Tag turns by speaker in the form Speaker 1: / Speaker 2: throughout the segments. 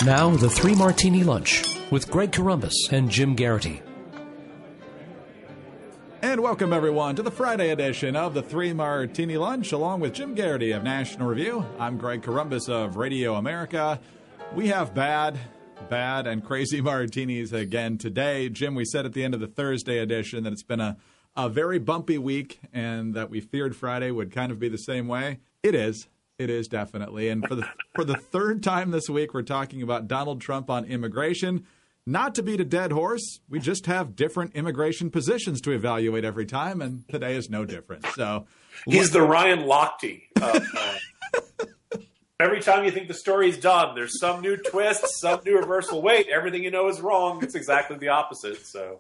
Speaker 1: Now, the Three Martini Lunch with Greg Corombos and Jim Garrity.
Speaker 2: And welcome, everyone, to the Friday edition of the Three Martini Lunch, along with Jim Garrity of National Review. I'm Greg Corombos of Radio America. We have bad, and crazy martinis again today. Jim, we said at the end of the Thursday edition that it's been a very bumpy week and that we feared Friday would kind of be the same way. It is. It is definitely. And for the third time this week, we're talking about Donald Trump on immigration. Not to beat a dead horse, we just have different immigration positions to evaluate every time, and today is no different. So
Speaker 3: he's the Ryan Lochte. Every time you think the story's done, there's some new twist, some new reversal. Wait, everything you know is wrong. It's exactly the opposite. So,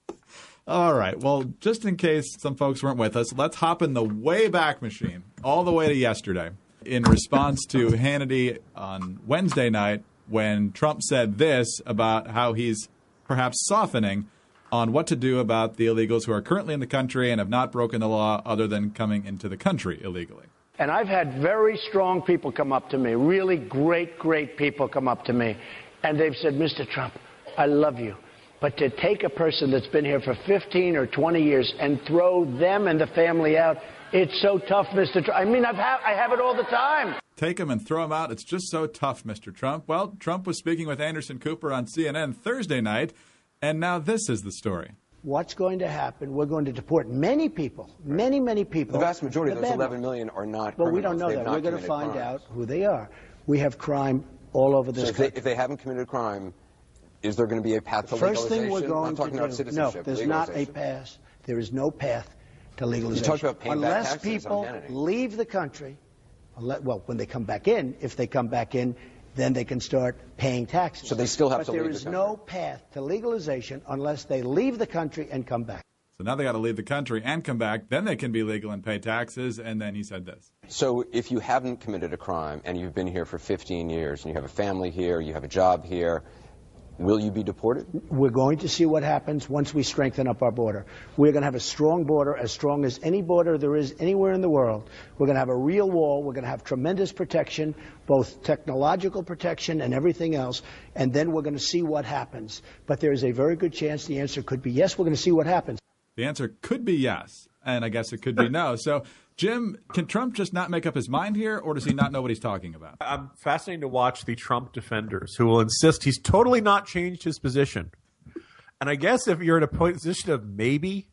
Speaker 2: all right. Well, just in case some folks weren't with us, let's hop in the Wayback Machine all the way to yesterday. In response to Hannity on Wednesday night, when Trump said this about how he's perhaps softening on what to do about the illegals who are currently in the country and have not broken the law other than coming into the country illegally.
Speaker 4: And I've had very strong people come up to me, really great people come up to me, and they've said, Mr. Trump, I love you. But to take a person that's been here for 15 or 20 years and throw them and the family out, it's so tough, Mr. Trump. I mean, I have it all the time.
Speaker 2: Take them and throw them out. It's just so tough, Mr. Trump. Well, Trump was speaking with Anderson Cooper on CNN Thursday night, and now this is the story.
Speaker 4: What's going to happen? We're going to deport many people, many people.
Speaker 5: The vast majority of those 11 million are not criminals.
Speaker 4: But we don't know that. We're going to find out who they are. We have crime all over this country.
Speaker 5: If they haven't committed a crime, is there going to be a path to legalization?
Speaker 4: First thing we're going
Speaker 5: to
Speaker 4: do. No, there's not a path. There is no path to legalization.
Speaker 5: You talked about paying back
Speaker 4: unless
Speaker 5: taxes
Speaker 4: people
Speaker 5: on Hannity.
Speaker 4: leave the country, well, when they come back in, if they come back in, then they can start paying taxes.
Speaker 5: So they still have to leave the country.
Speaker 4: But there is no path to legalization unless they leave the country and come back.
Speaker 2: So now they got to leave the country and come back. Then they can be legal and pay taxes. And then he said this.
Speaker 5: So if you haven't committed a crime and you've been here for 15 years and you have a family here, you have a job here, will you be deported?
Speaker 4: We're going to see what happens once we strengthen up our border. We're going to have a strong border, as strong as any border there is anywhere in the world. We're going to have a real wall. We're going to have tremendous protection, both technological protection and everything else. And then we're going to see what happens. But there is a very good chance the answer could be yes. We're going to see what happens.
Speaker 2: The answer could be yes, and I guess it could be no. So, Jim, can Trump just not make up his mind here, or does he not know what he's talking about?
Speaker 3: I'm fascinated to watch the Trump defenders who will insist he's totally not changed his position. And I guess if you're in a position of maybe,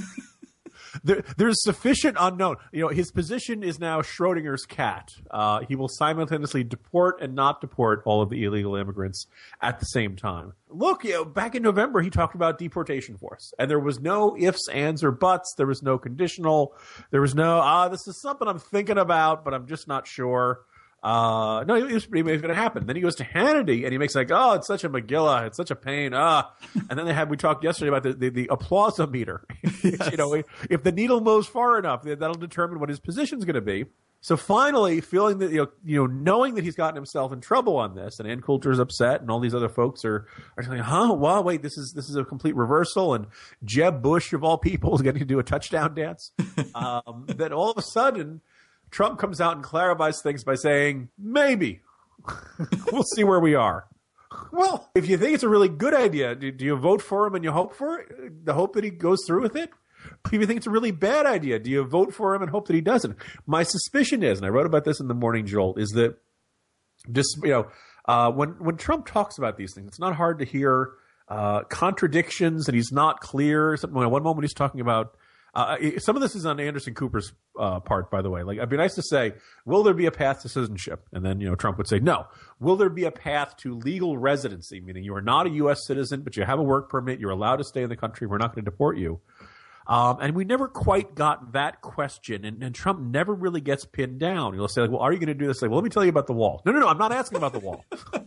Speaker 3: there's sufficient unknown. You know, his position is now Schrodinger's cat. He will simultaneously deport and not deport all of the illegal immigrants at the same time. Look, back in November, he talked about deportation force, and there was no ifs, ands, or buts. There was no conditional. There was no, this is something I'm thinking about, but I'm just not sure. No, it was going to happen. Then he goes to Hannity, and he makes like, oh, it's such a Megillah. It's such a pain. And then we talked yesterday about the applausometer. Yes. You know, if the needle moves far enough, that'll determine what his position's going to be. So finally, feeling that, knowing that he's gotten himself in trouble on this, and Ann Coulter's upset, and all these other folks are saying, well, wait, this is a complete reversal, and Jeb Bush, of all people, is getting to do a touchdown dance. Then all of a sudden, Trump comes out and clarifies things by saying, maybe. We'll see where we are. Well, if you think it's a really good idea, do you vote for him and you hope for it? The hope that he goes through with it? If you think it's a really bad idea, do you vote for him and hope that he doesn't? My suspicion is, and I wrote about this in the Morning Jolt, is that just, when Trump talks about these things, it's not hard to hear contradictions, and he's not clear. One moment he's talking about some of this is on Anderson Cooper's part, by the way. Like, it'd be nice to say, will there be a path to citizenship? And then, Trump would say, no. Will there be a path to legal residency, meaning you are not a U.S. citizen, but you have a work permit, you're allowed to stay in the country, we're not going to deport you? And we never quite got that question, and Trump never really gets pinned down. He'll say, like, well, are you going to do this? Like, well, let me tell you about the wall. No, I'm not asking about the wall.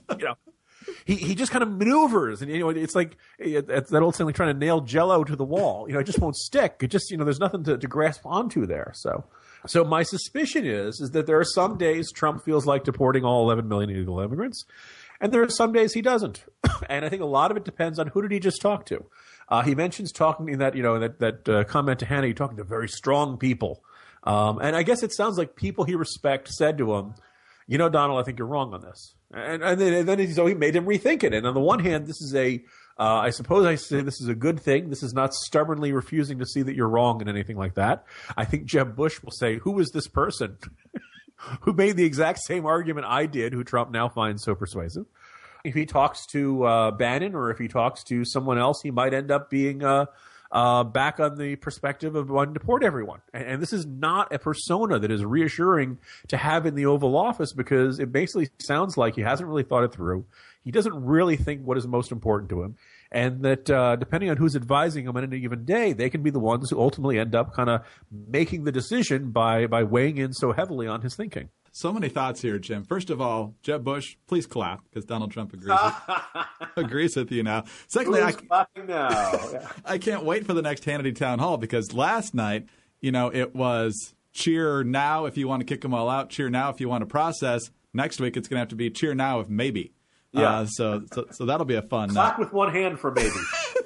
Speaker 3: He just kind of maneuvers, and it's like that old saying, like trying to nail Jell-O to the wall. It just won't stick. It just there's nothing to grasp onto there. So my suspicion is that there are some days Trump feels like deporting all 11 million illegal immigrants, and there are some days he doesn't. And I think a lot of it depends on who did he just talk to. He mentions talking in that comment to Hannity, talking to very strong people, and I guess it sounds like people he respects said to him, you know, Donald, I think you're wrong on this. And then so he made him rethink it. And on the one hand, this is I suppose I say this is a good thing. This is not stubbornly refusing to see that you're wrong and anything like that. I think Jeb Bush will say, who is this person who made the exact same argument I did, who Trump now finds so persuasive? If he talks to Bannon or if he talks to someone else, he might end up being back on the perspective of wanting to deport everyone. And this is not a persona that is reassuring to have in the Oval Office, because it basically sounds like he hasn't really thought it through. He doesn't really think what is most important to him. And that depending on who's advising him on any given day, they can be the ones who ultimately end up kind of making the decision by weighing in so heavily on his thinking.
Speaker 2: So many thoughts here, Jim. First of all, Jeb Bush, please clap, because Donald Trump agrees with you now. Secondly, I can't wait for the next Hannity town hall, because last night, you know, it was cheer now if you want to kick them all out, cheer now if you want to process. Next week, it's going to have to be cheer now if maybe. Yeah. So that'll be a fun.
Speaker 3: Clap with one hand for maybe.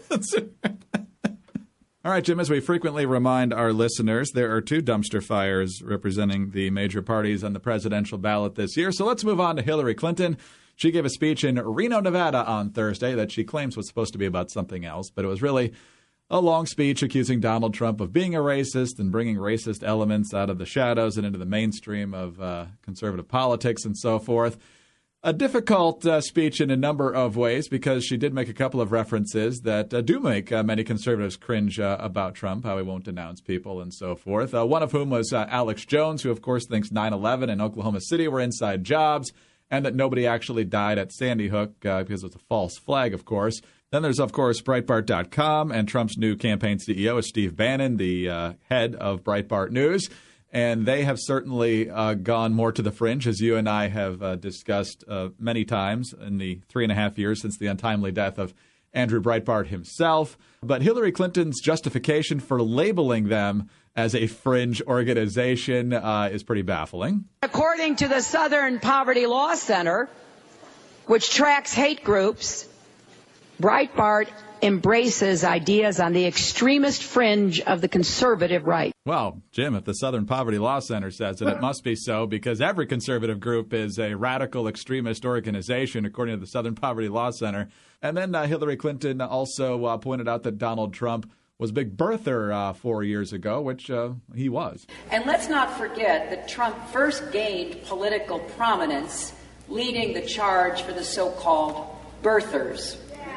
Speaker 2: All right, Jim, as we frequently remind our listeners, there are two dumpster fires representing the major parties on the presidential ballot this year. So let's move on to Hillary Clinton. She gave a speech in Reno, Nevada on Thursday that she claims was supposed to be about something else, but it was really a long speech accusing Donald Trump of being a racist and bringing racist elements out of the shadows and into the mainstream of conservative politics and so forth. A difficult speech in a number of ways, because she did make a couple of references that do make many conservatives cringe about Trump, how he won't denounce people and so forth. One of whom was Alex Jones, who, of course, thinks 9/11 and Oklahoma City were inside jobs and that nobody actually died at Sandy Hook because it's a false flag, of course. Then there's, of course, Breitbart.com, and Trump's new campaign CEO is Steve Bannon, the head of Breitbart News. And they have certainly gone more to the fringe, as you and I have discussed many times in the 3.5 years since the untimely death of Andrew Breitbart himself. But Hillary Clinton's justification for labeling them as a fringe organization is pretty baffling.
Speaker 6: According to the Southern Poverty Law Center, which tracks hate groups, Breitbart embraces ideas on the extremist fringe of the conservative right.
Speaker 2: Well, Jim, if the Southern Poverty Law Center says it, it must be so, because every conservative group is a radical extremist organization, according to the Southern Poverty Law Center. And then Hillary Clinton also pointed out that Donald Trump was a big birther 4 years ago, which he was.
Speaker 7: And let's not forget that Trump first gained political prominence leading the charge for the so-called birthers.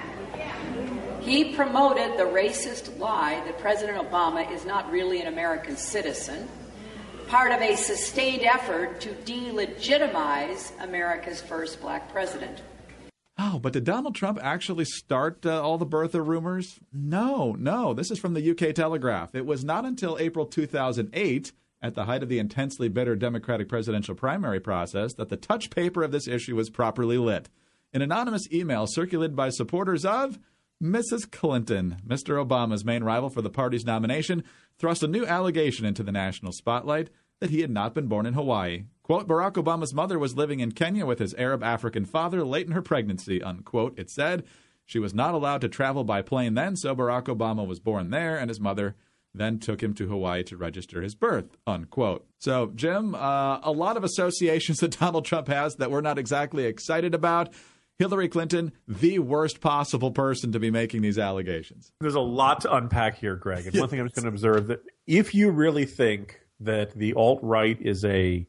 Speaker 7: He promoted the racist lie that President Obama is not really an American citizen, part of a sustained effort to delegitimize America's first black president.
Speaker 2: Oh, but did Donald Trump actually start all the birther rumors? No. This is from the UK Telegraph. It was not until April 2008, at the height of the intensely bitter Democratic presidential primary process, that the touch paper of this issue was properly lit. An anonymous email circulated by supporters of Mrs. Clinton, Mr. Obama's main rival for the party's nomination, thrust a new allegation into the national spotlight that he had not been born in Hawaii. Quote, Barack Obama's mother was living in Kenya with his Arab African father late in her pregnancy, unquote. It said she was not allowed to travel by plane then, so Barack Obama was born there, and his mother then took him to Hawaii to register his birth, unquote. So, Jim, a lot of associations that Donald Trump has that we're not exactly excited about. Hillary Clinton, the worst possible person to be making these allegations.
Speaker 3: There's a lot to unpack here, Greg. And one thing I'm just going to observe, that if you really think that the alt-right is a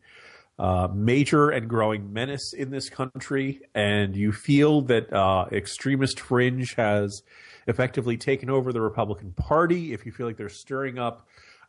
Speaker 3: major and growing menace in this country, and you feel that extremist fringe has effectively taken over the Republican Party, if you feel like they're stirring up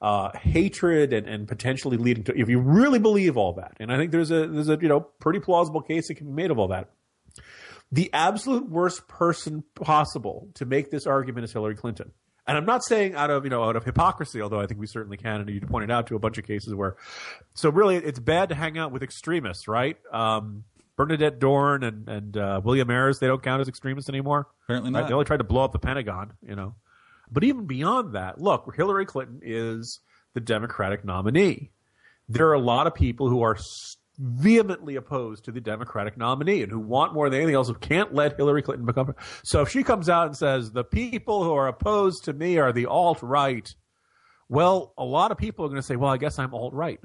Speaker 3: hatred and potentially leading to, if you really believe all that, and I think there's a pretty plausible case that can be made of all that, the absolute worst person possible to make this argument is Hillary Clinton. And I'm not saying out of hypocrisy, although I think we certainly can, and you pointed out to a bunch of cases where, so really it's bad to hang out with extremists, right? Bernadette Dorn and William Ayers, they don't count as extremists anymore.
Speaker 2: Apparently not.
Speaker 3: Right? They only tried to blow up the Pentagon, But even beyond that, look, Hillary Clinton is the Democratic nominee. There are a lot of people who are vehemently opposed to the Democratic nominee and who want more than anything else, who can't let Hillary Clinton become. So if she comes out and says, the people who are opposed to me are the alt-right, well, a lot of people are going to say, well, I guess I'm alt-right.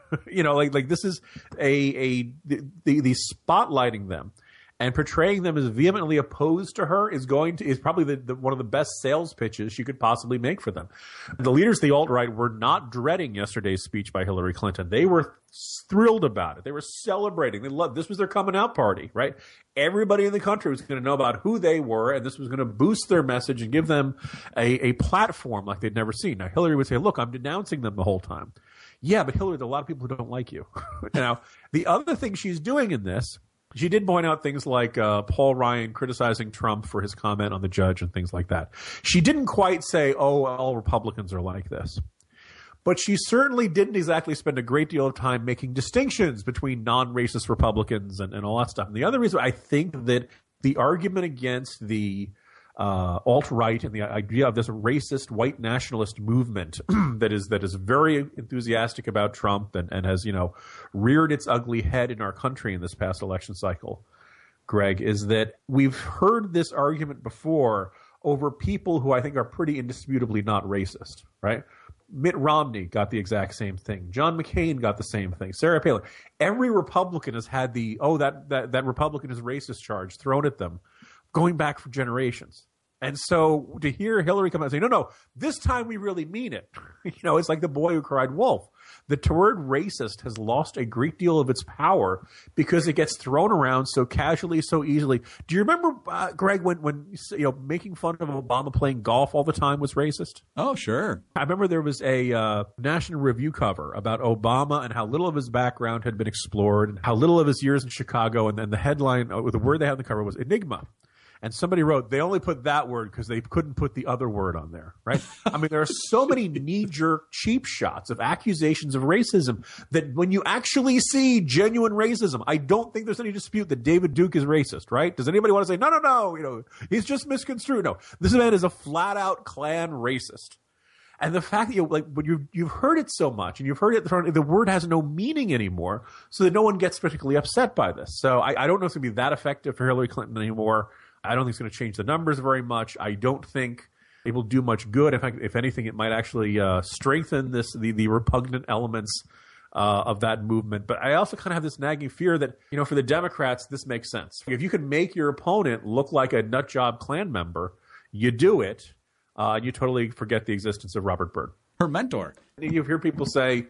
Speaker 3: Like this is the spotlighting them and portraying them as vehemently opposed to her is probably the one of the best sales pitches she could possibly make for them. The leaders of the alt-right were not dreading yesterday's speech by Hillary Clinton. They were thrilled about it. They were celebrating. They loved this was their coming out party, right? Everybody in the country was going to know about who they were, and this was going to boost their message and give them a platform like they'd never seen. Now, Hillary would say, look, I'm denouncing them the whole time. Yeah, but Hillary, there are a lot of people who don't like you. Now, the other thing she's doing in this, she did point out things like Paul Ryan criticizing Trump for his comment on the judge and things like that. She didn't quite say, oh, all Republicans are like this. But she certainly didn't exactly spend a great deal of time making distinctions between non-racist Republicans and all that stuff. And the other reason I think that the argument against the alt-right and the idea of this racist white nationalist movement that is very enthusiastic about Trump and has, reared its ugly head in our country in this past election cycle, Greg, is that we've heard this argument before over people who I think are pretty indisputably not racist, right? Mitt Romney got the exact same thing. John McCain got the same thing. Sarah Palin. Every Republican has had that Republican is racist charge thrown at them going back for generations. And so to hear Hillary come out and say, no, this time we really mean it. It's like the boy who cried wolf. The word racist has lost a great deal of its power because it gets thrown around so casually, so easily. Do you remember, Greg, when making fun of Obama playing golf all the time was racist?
Speaker 2: Oh, sure.
Speaker 3: I remember there was a National Review cover about Obama and how little of his background had been explored and how little of his years in Chicago. And then the headline, the word they had on the cover was Enigma. And somebody wrote, they only put that word because they couldn't put the other word on there, right? I mean, there are so many knee-jerk cheap shots of accusations of racism that when you actually see genuine racism, I don't think there's any dispute that David Duke is racist, right? Does anybody want to say, no, he's just misconstrued? No, this man is a flat-out Klan racist. And the fact that you've heard it so much and you've heard it thrown, the word has no meaning anymore, so that no one gets particularly upset by this. So I don't know if it's going to be that effective for Hillary Clinton anymore. I don't think it's going to change the numbers very much. I don't think it will do much good. In fact, if anything, it might actually strengthen the repugnant elements of that movement. But I also kind of have this nagging fear that, for the Democrats, this makes sense. If you can make your opponent look like a nutjob Klan member, you do it, and you totally forget the existence of Robert Byrd.
Speaker 2: Her mentor.
Speaker 3: You hear people say,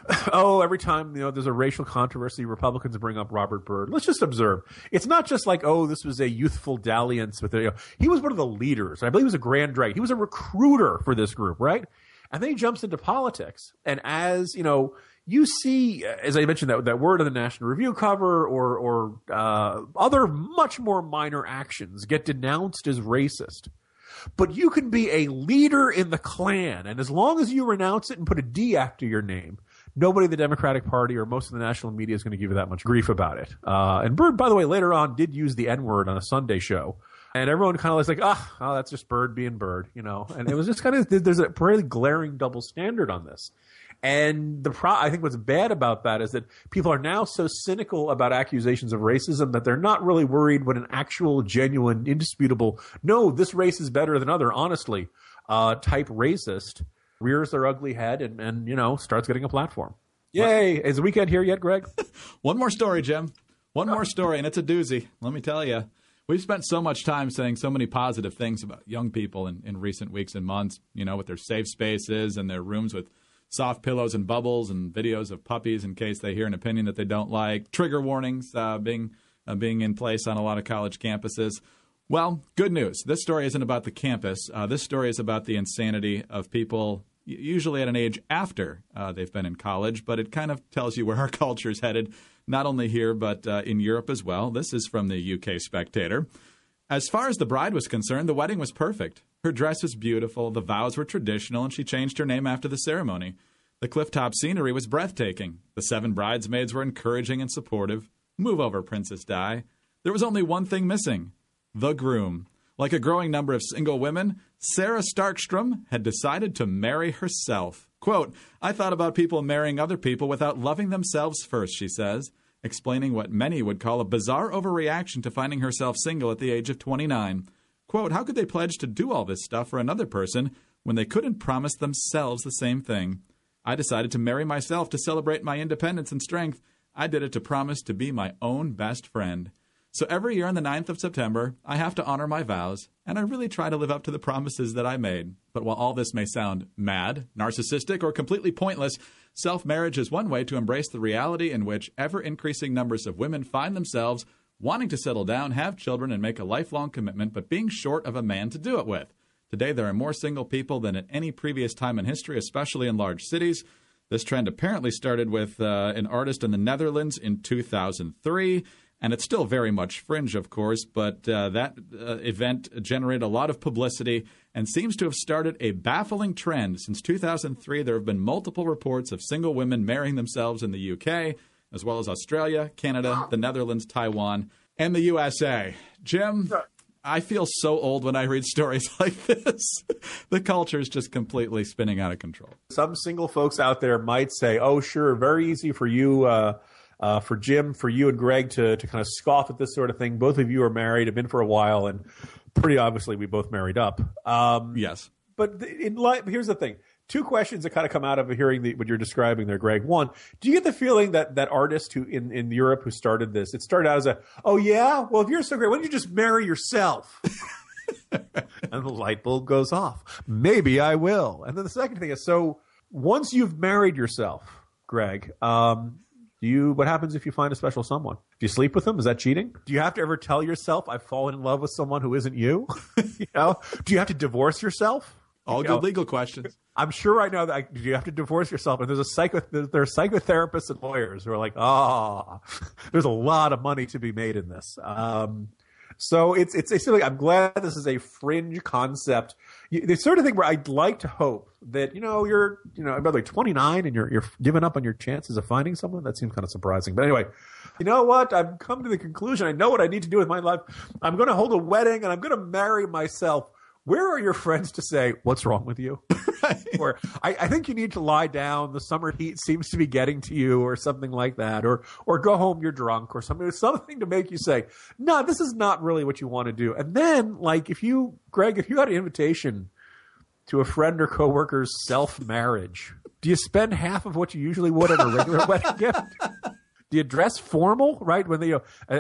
Speaker 3: oh, every time there's a racial controversy, Republicans bring up Robert Byrd. Let's just observe. It's not just like, oh, this was a youthful dalliance with he was one of the leaders. I believe he was a Grand Dragon. He was a recruiter for this group, right? And then he jumps into politics. And as you see, as I mentioned, that word on the National Review cover or other much more minor actions get denounced as racist. But you can be a leader in the Klan, and as long as you renounce it and put a D after your name, nobody in the Democratic Party or most of the national media is going to give you that much grief about it. And Byrd, by the way, later on did use the N-word on a Sunday show. And everyone kind of was like, oh, that's just Byrd being Byrd, And it was just kind of, there's a really glaring double standard on this. And I think what's bad about that is that people are now so cynical about accusations of racism that they're not really worried when an actual, genuine, indisputable, no, this race is better than other, honestly, type racist rears their ugly head and starts getting a platform. Yay! Is the weekend here yet, Greg?
Speaker 2: One more story, Jim. One more story, and it's a doozy. Let me tell you. We've spent so much time saying so many positive things about young people in recent weeks and months, with their safe spaces and their rooms with soft pillows and bubbles and videos of puppies in case they hear an opinion that they don't like, trigger warnings being in place on a lot of college campuses. Well, good news. This story isn't about the campus. This story is about the insanity of people, usually at an age after they've been in college, but it kind of tells you where our culture is headed, not only here but in Europe as well. This is from the UK Spectator. As far as the bride was concerned, the wedding was perfect. Her dress was beautiful, the vows were traditional, and she changed her name after the ceremony. The clifftop scenery was breathtaking. The 7 bridesmaids were encouraging and supportive. Move over, Princess Di. There was only one thing missing: the groom. Like a growing number of single women, Sarah Starkstrom had decided to marry herself. Quote, I thought about people marrying other people without loving themselves first, she says, explaining what many would call a bizarre overreaction to finding herself single at the age of 29. Quote, how could they pledge to do all this stuff for another person when they couldn't promise themselves the same thing. I decided to marry myself to celebrate my independence and strength. I did it to promise to be my own best friend. So every year on the 9th of September, I have to honor my vows, and I really try to live up to the promises that I made. But while all this may sound mad, narcissistic, or completely pointless, self-marriage is one way to embrace the reality in which ever-increasing numbers of women find themselves wanting to settle down, have children, and make a lifelong commitment, but being short of a man to do it with. Today, there are more single people than at any previous time in history, especially in large cities. This trend apparently started with an artist in the Netherlands in 2003, and it's still very much fringe, of course, but that event generated a lot of publicity and seems to have started a baffling trend. Since 2003, there have been multiple reports of single women marrying themselves in the UK, as well as Australia, Canada, the Netherlands, Taiwan, and the USA. Jim, I feel so old when I read stories like this. The culture is just completely spinning out of control.
Speaker 3: Some single folks out there might say, oh, sure, very easy for you, for Jim, for you and Greg to kind of scoff at this sort of thing. Both of you are married, have been for a while, and pretty obviously we both married up.
Speaker 2: Yes.
Speaker 3: But here's the thing. Two questions that kind of come out of hearing what you're describing there, Greg. One, do you get the feeling that artist who in Europe who started this, it started out as oh yeah, well, if you're so great, why don't you just marry yourself? And the light bulb goes off. Maybe I will. And then the second thing is, so once you've married yourself, Greg, what happens if you find a special someone? Do you sleep with them? Is that cheating? Do you have to ever tell yourself, I've fallen in love with someone who isn't you? Do you have to divorce yourself?
Speaker 2: All good legal questions.
Speaker 3: I'm sure right now that you have to divorce yourself, and there are psychotherapists and lawyers who are like, there's a lot of money to be made in this. So it's silly. I'm glad this is a fringe concept. The sort of thing where I'd like to hope that you're by the way 29 and you're giving up on your chances of finding someone. That seems kind of surprising, but anyway, you know what? I've come to the conclusion. I know what I need to do with my life. I'm going to hold a wedding and I'm going to marry myself. Where are your friends to say, what's wrong with you? Right. Or I think you need to lie down. The summer heat seems to be getting to you or something like that. Or go home, you're drunk or something. There's something to make you say, no, this is not really what you want to do. And then, like, Greg, if you had an invitation to a friend or coworker's self-marriage, do you spend half of what you usually would at a regular wedding gift? Do you dress formal, right? When they,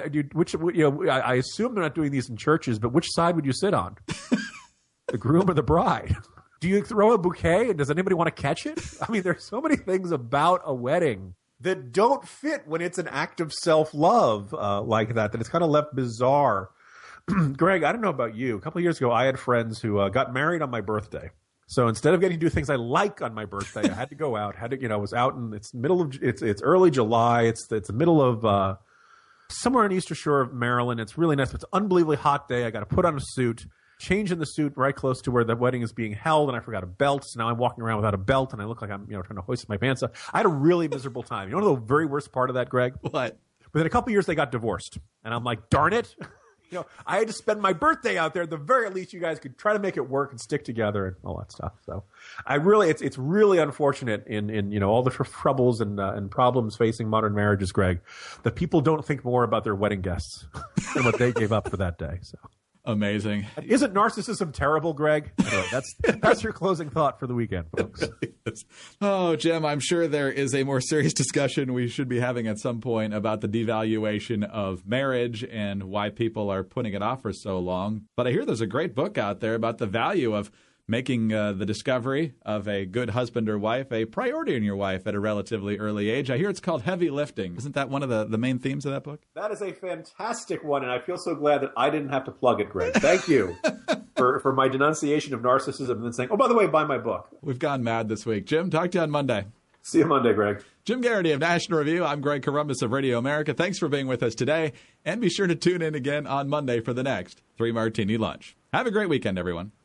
Speaker 3: I assume they're not doing these in churches, but which side would you sit on? The groom or the bride? Do you throw a bouquet and does anybody want to catch it? I mean, there's so many things about a wedding that don't fit when it's an act of self-love like that it's kind of left bizarre. Greg, I don't know about you. A couple of years ago, I had friends who got married on my birthday. So instead of getting to do things I like on my birthday, I had to go out. Was out in it's early July. It's the middle of somewhere on the Eastern Shore of Maryland. It's really nice. It's an unbelievably hot day. I got to put on a suit. Change in the suit right close to where the wedding is being held, and I forgot a belt. So now I'm walking around without a belt, and I look like I'm trying to hoist my pants up. I had a really miserable time. You know the very worst part of that, Greg?
Speaker 2: What?
Speaker 3: Within a couple of years, they got divorced, and I'm like, darn it! I had to spend my birthday out there. At the very least, you guys could try to make it work and stick together and all that stuff. So, it's really unfortunate in all the troubles and problems facing modern marriages, Greg, that people don't think more about their wedding guests than what they gave up for that day. So.
Speaker 2: Amazing.
Speaker 3: Isn't narcissism terrible, Greg? Anyway, that's your closing thought for the weekend, folks.
Speaker 2: Oh, Jim, I'm sure there is a more serious discussion we should be having at some point about the devaluation of marriage and why people are putting it off for so long. But I hear there's a great book out there about the value of making the discovery of a good husband or wife a priority in your wife at a relatively early age. I hear it's called Heavy Lifting. Isn't that one of the main themes of that book?
Speaker 3: That is a fantastic one, and I feel so glad that I didn't have to plug it, Greg. Thank you for my denunciation of narcissism and then saying, oh, by the way, buy my book.
Speaker 2: We've gone mad this week. Jim, talk to you on Monday.
Speaker 3: See you Monday, Greg.
Speaker 2: Jim Garrity of National Review. I'm Greg Corombos of Radio America. Thanks for being with us today, and be sure to tune in again on Monday for the next 3 Martini Lunch. Have a great weekend, everyone.